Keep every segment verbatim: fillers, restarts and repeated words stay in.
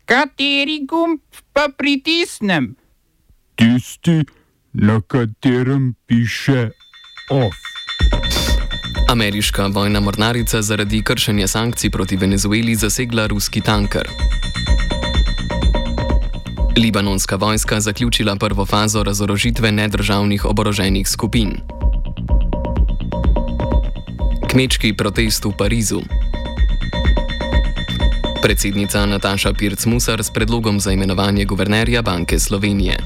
Kateri gumb pa pritisnem? Tisti, na katerem piše OF. Ameriška vojna mornarica zaradi kršenja sankcij proti Venezueli zasegla ruski tanker. Libanonska vojska zaključila prvo fazo razorožitve nedržavnih oboroženih skupin. Kmečki protest v Parizu. Predsednica Nataša Pirc Musar s predlogom za imenovanje guvernerja Banke Slovenije.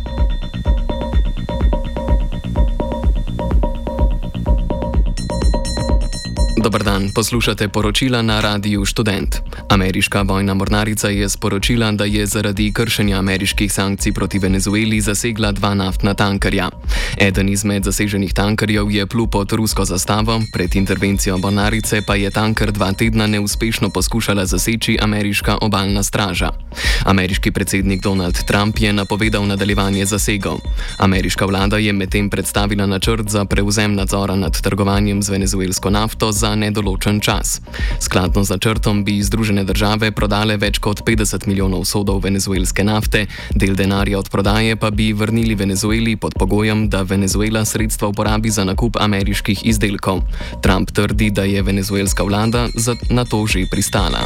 Dobar dan, poslušate poročila na Radiu Študent. Ameriška vojna mornarica je sporočila, da je zaradi kršenja ameriških sankcij proti Venezueli zasegla dva naftna tankerja. Eden izmed zaseženih tankerjev je plul pod rusko zastavo, pred intervencijo mornarice pa je tanker dva tedna neuspešno poskušala zaseči ameriška obalna straža. Ameriški predsednik Donald Trump je napovedal nadaljevanje zasegov. Ameriška vlada je medtem predstavila načrt za prevzem nadzora nad trgovanjem z venezuelsko nafto za nedoločen čas. Skladno z načrtom bi Združene države prodale več kot petdeset milijonov sodov venezuelske nafte, del denarja od prodaje pa bi vrnili Venezueli pod pogojem, da Venezuela sredstva uporabi za nakup ameriških izdelkov. Trump trdi, da je venezuelska vlada na to že pristala.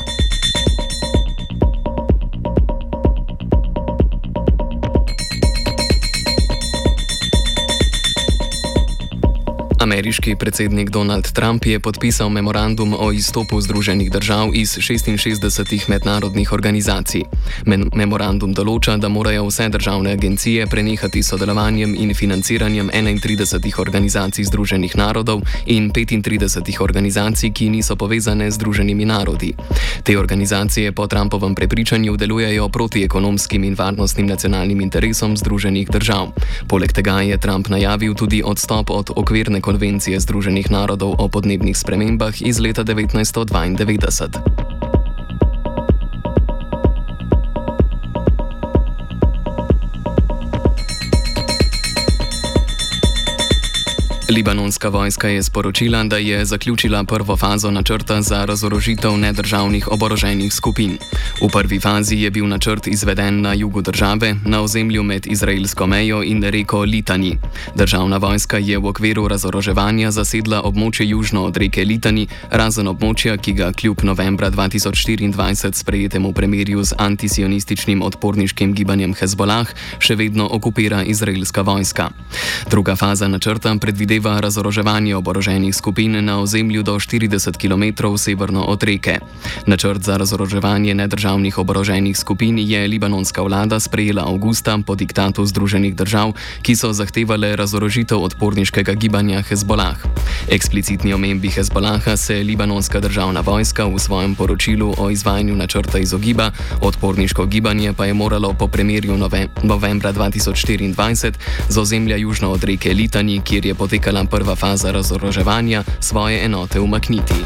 Ameriški predsednik Donald Trump je podpisal memorandum o izstopu Združenih držav iz šestinšestdesetih mednarodnih organizacij. Men- memorandum določa, da morajo vse državne agencije prenehati s sodelovanjem in financiranjem enaintridesetih organizacij Združenih narodov in petintridesetih organizacij, ki niso povezane z Združenimi narodi. Te organizacije po Trumpovem prepričanju delujejo proti ekonomskim in varnostnim nacionalnim interesom Združenih držav. Poleg tega je Trump najavil tudi odstop od okvirne konvencije Združenih narodov o podnebnih spremembah iz leta devetnajststo dvaindevetdeset. Libanonska vojska je sporočila, da je zaključila prvo fazo načrta za razorožitev nedržavnih oboroženih skupin. V prvi fazi je bil načrt izveden na jugu države, na ozemlju med izraelsko mejo in reko Litani. Državna vojska je v okviru razoroževanja zasedla območje južno od reke Litani, razen območja, ki ga kljub novembra dva tisoč štiriindvajset sprejetemu premirju z antisionističnim odporniškim gibanjem Hezbolah še vedno okupira izraelska vojska. Druga faza načrta predvideva razoroževanje oboroženih skupin na ozemlju do štirideset kilometrov severno od reke. Načrt za razoroževanje nedržavnih oboroženih skupin je libanonska vlada sprejela avgusta po diktatu Združenih držav, ki so zahtevale razorožitev odporniškega gibanja Hezbolah. Eksplicitni omembi Hezbolaha se libanonska državna vojska v svojem poročilu o izvajanju načrta izogiba, odporniško gibanje pa je moralo po premirju nove, novembra dva tisoč štiriindvajset z ozemlja južno od reke Litani, kjer je potekala prva faza razoroževanja, svoje enote umakniti.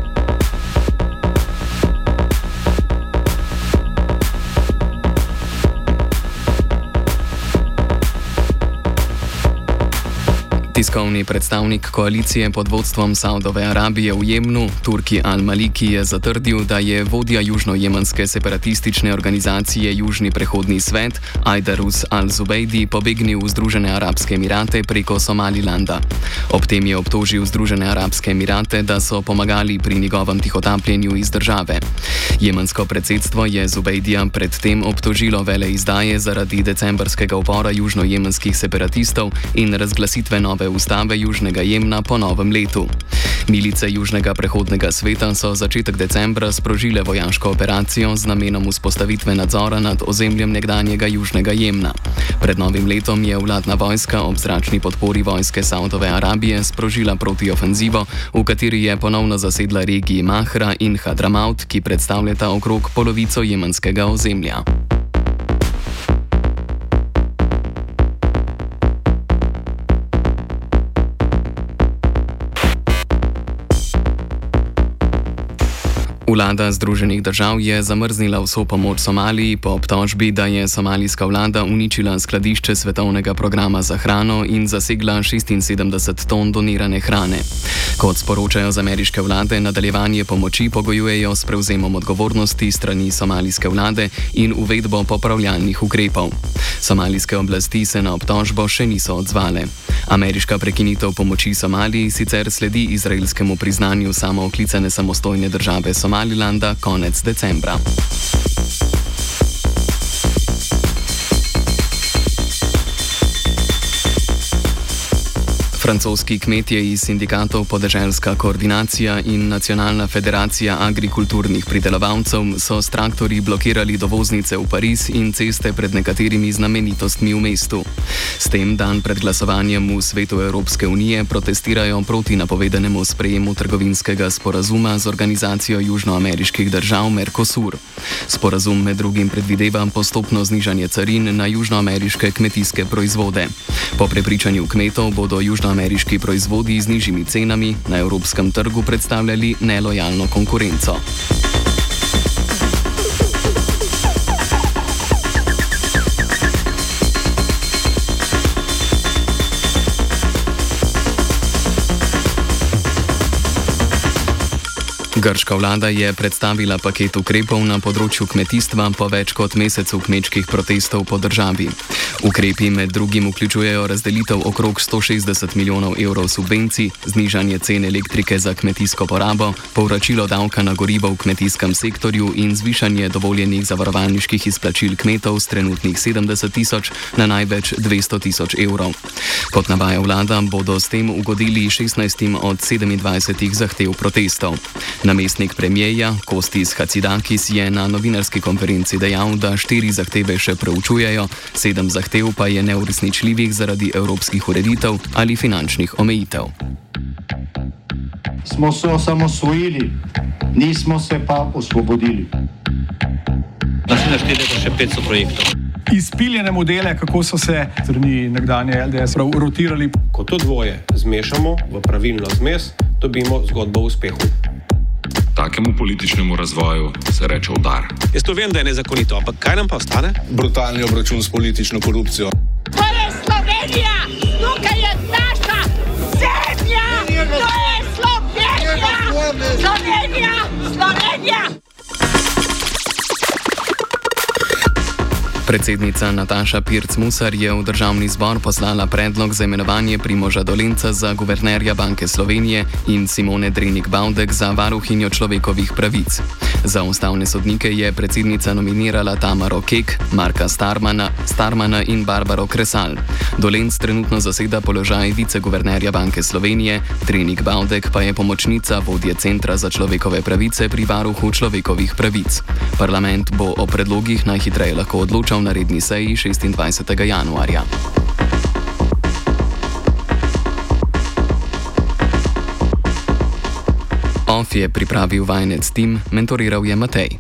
Tiskovni predstavnik koalicije pod vodstvom Saudove Arabije v Jemnu, Turki al-Maliki, je zatrdil, da je vodja južnojemenske separatistične organizacije Južni prehodni svet, Aidarus al-Zubeidi, pobegnil v Združene arabske emirate preko Somalilanda. Ob tem je obtožil Združene arabske emirate, da so pomagali pri njegovem tihotapljenju iz države. Jemensko predsedstvo je Zubeidija predtem obtožilo veleizdaje zaradi decembrskega upora južnojemenskih separatistov in razglasitve nove ustave Južnega Jemna po novem letu. Milice Južnega prehodnega sveta so začetek decembra sprožile vojaško operacijo z namenom vzpostavitve nadzora nad ozemljem nekdanjega Južnega Jemna. Pred novim letom je vladna vojska ob zračni podpori vojske Saudove Arabije sprožila protiofenzivo, v kateri je ponovno zasedla regiji Mahra in Hadramaut, ki predstavljata okrog polovico jemenskega ozemlja. Vlada Združenih držav je zamrznila vso pomoč Somaliji po obtožbi, da je somalijska vlada uničila skladišče svetovnega programa za hrano in zasegla šestinsedemdeset ton donirane hrane. Kot sporočajo z ameriške vlade, nadaljevanje pomoči pogojujejo s prevzemom odgovornosti strani somalijske vlade in uvedbo popravljalnih ukrepov. Somalijske oblasti se na obtožbo še niso odzvale. Ameriška prekinitev pomoči Somaliji sicer sledi izraelskemu priznanju samooklicane samostojne države Somalilanda konec decembra. Francoski kmetje iz sindikatov Podeželska koordinacija in Nacionalna federacija agrikulturnih pridelovalcev so s traktorji blokirali dovoznice v Pariz in ceste pred nekaterimi znamenitostmi v mestu. S tem dan pred glasovanjem v Svetu Evropske unije protestirajo proti napovedanemu sprejemu trgovinskega sporazuma z organizacijo južnoameriških držav Mercosur. Sporazum med drugim predvideva postopno znižanje carin na južnoameriške kmetijske proizvode. Po prepričanju kmetov bodo južnoameriški proizvodi z nižjimi cenami na evropskem trgu predstavljali nelojalno konkurenco. Grška vlada je predstavila paket ukrepov na področju kmetijstva po več kot mesecu kmečkih protestov po državi. Ukrepi med drugim vključujejo razdelitev okrog sto šestdeset milijonov evrov subvencij, znižanje cen elektrike za kmetijsko porabo, povračilo davka na gorivo v kmetijskem sektorju in zvišanje dovoljenih zavarovalniških izplačil kmetov z trenutnih sedemdeset tisoč na največ dvesto tisoč evrov. Kot navaja vlada, bodo s tem ugodili šestnajstim od sedemindvajsetih zahtev protestov. Namestnik premijeja Kostis Hatzidakis je na novinarski konferenci dejal, da štiri zahteve še preučujejo, sedem zahtev pa je neuresničljivih zaradi evropskih ureditev ali finančnih omejitev. Smo se osamosvojili, nismo se pa osvobodili. Naslednje štiri leta še petsto projektov. Izpiljene modele, kako so se strani nekdanje L D S rotirali. Ko to dvoje zmešamo v pravilno zmes, dobimo zgodbo o uspehu. Takemu političnemu razvoju se reče udar. Jaz to vem, da je nezakonito, ampak kaj nam pa ostane? Brutalni obračun s politično korupcijo. To je Slovenija! Tukaj je naša zemlja! To je Slovenija! Slovenija! Slovenija! Predsednica Nataša Pirc-Musar je v državni zbor poslala predlog za imenovanje Primoža Dolenca za guvernerja Banke Slovenije in Simone Drenik-Baudek za varuhinjo človekovih pravic. Za ustavne sodnike je predsednica nominirala Tamaro Kek, Marka Starmana, Starmana in Barbaro Kresal. Dolenc trenutno zaseda položaj viceguvernerja Banke Slovenije, Drenik-Baudek pa je pomočnica vodje Centra za človekove pravice pri varuhu človekovih pravic. Parlament bo o predlogih najhitreje lahko odločal na redni seji šestindvajsetega januarja. Off je pripravil vajenec Tim, mentoriral je Matej.